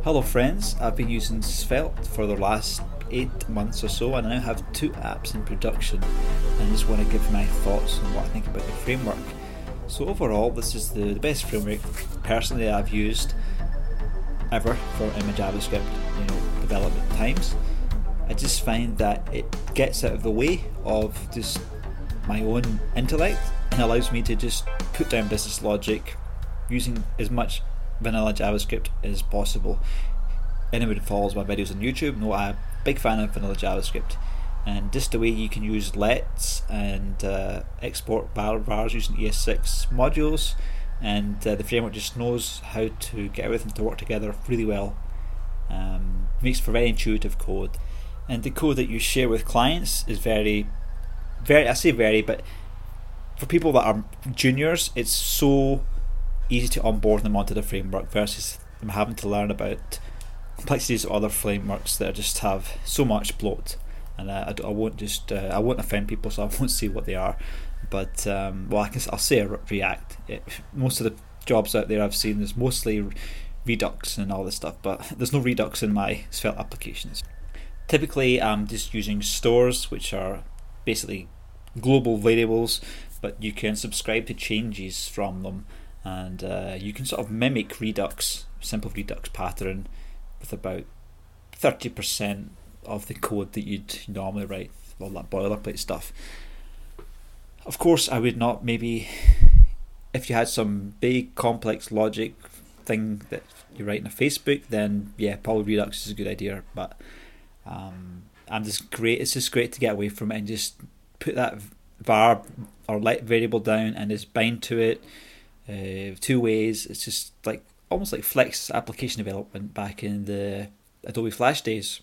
Hello friends, I've been using Svelte for the last 8 months or so, and I now have 2 apps in production, and I just want to give my thoughts on what I think about the framework. So overall, this is the best framework personally I've used ever in my JavaScript development times. I just find that it gets out of the way of just my own intellect and allows me to just put down business logic using as much vanilla JavaScript as possible. Anyone who follows my videos on YouTube know I'm a big fan of vanilla JavaScript, and just the way you can use lets and export vars using ES6 modules, and the framework just knows how to get everything to work together really well. Makes for very intuitive code, and the code that you share with clients is very, I say very, but for people that are juniors, it's so easy to onboard them onto the framework versus them having to learn about complexities of other frameworks that just have so much bloat. And I won't offend people, so I won't say what they are. But I'll say React. Most of the jobs out there I've seen is mostly Redux and all this stuff, but there's no Redux in my Svelte applications. Typically, I'm just using stores, which are basically global variables, but you can subscribe to changes from them. And you can sort of mimic Redux, simple Redux pattern, with about 30% of the code that you'd normally write, all that boilerplate stuff. Of course, I would not maybe, if you had some big complex logic thing that you write in a Facebook, then yeah, probably Redux is a good idea. But it's just great to get away from it and just put that var or let variable down and just bind to it. 2 ways. It's just like almost like Flex application development back in the Adobe Flash days.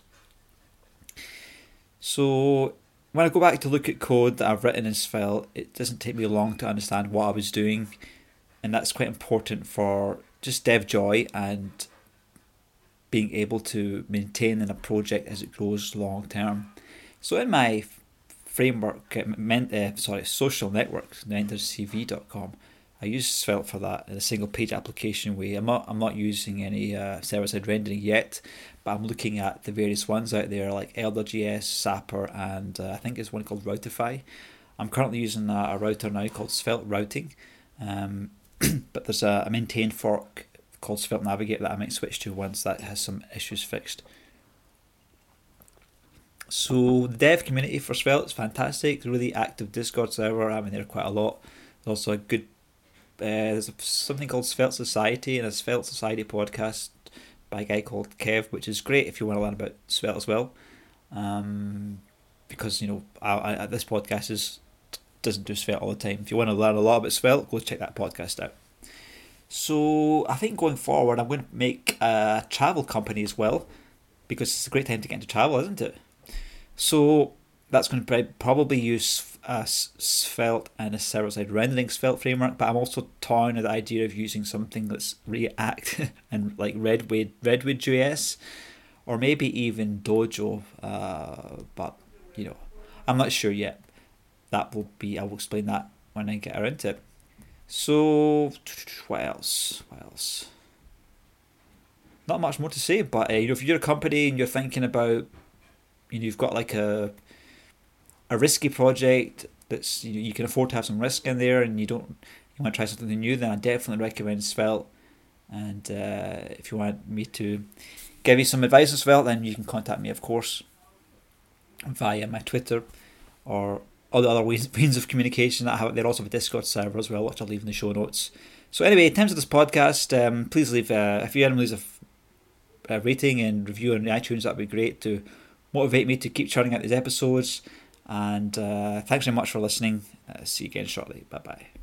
So when I go back to look at code that I've written in Svelte, it doesn't take me long to understand what I was doing, and that's quite important for just dev joy and being able to maintain in a project as it grows long term. So in my framework, social network, mentorcv.com, I use Svelte for that in a single page application way. I'm not using any server-side rendering yet, but I'm looking at the various ones out there like Elder.js, Sapper, and I think there's one called Routify. I'm currently using a router now called Svelte Routing, but there's a maintained fork called Svelte Navigator that I might switch to once that has some issues fixed. So the dev community for Svelte is fantastic. It's a really active Discord server. I'm in there quite a lot. There's also a good there's something called Svelte Society and a Svelte Society podcast by a guy called Kev, which is great if you want to learn about Svelte as well. Because this podcast doesn't do Svelte all the time. If you want to learn a lot about Svelte, go check that podcast out. So I think going forward, I'm going to make a travel company as well, because it's a great time to get into travel, isn't it? So that's going to probably use Svelte and a server-side rendering Svelte framework, but I'm also toying with the idea of using something that's React and like Redwood.js, or maybe even Dojo, but I'm not sure yet. I will explain that when I get around to it. So what else? Not much more to say, but if you're a company and you're thinking about, you've got like a risky project that's you can afford to have some risk in there, and you want to try something new, then I definitely recommend Svelte. And if you want me to give you some advice on Svelte, then you can contact me, of course, via my Twitter or all the other means of communication that I have. They also have a Discord server as well, which I'll leave in the show notes. So anyway, in terms of this podcast, please leave if you want to leave a rating and review on iTunes, that'd be great to motivate me to keep churning out these episodes. And thanks very much for listening. See you again shortly. Bye bye.